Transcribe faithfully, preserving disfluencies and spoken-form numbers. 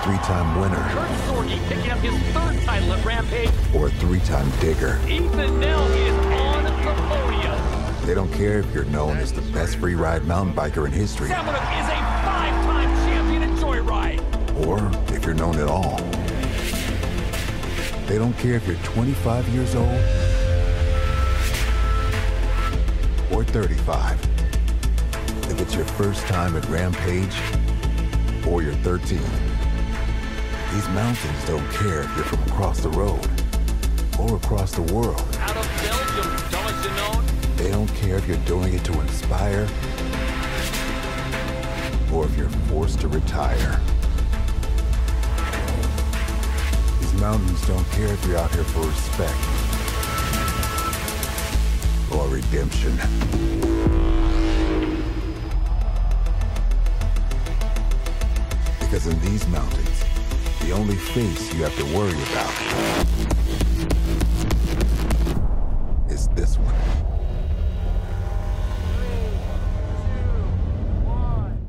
three-time winner. Kurt Sorge picking up his third title at Rampage. Or a three-time digger. Ethan Nell is on the podium. They don't care if you're known as the best free-ride mountain biker in history. Seminoff is a five-time champion in Joyride. Or if you're known at all. They don't care if you're twenty-five years old or thirty-five. If it's your first time at Rampage or you're thirteen. These mountains don't care if you're from across the road or across the world. Out of Belgium, Thomas Janone. They don't care if you're doing it to inspire or if you're forced to retire. These mountains don't care if you're out here for respect or redemption. Because in these mountains, the only face you have to worry about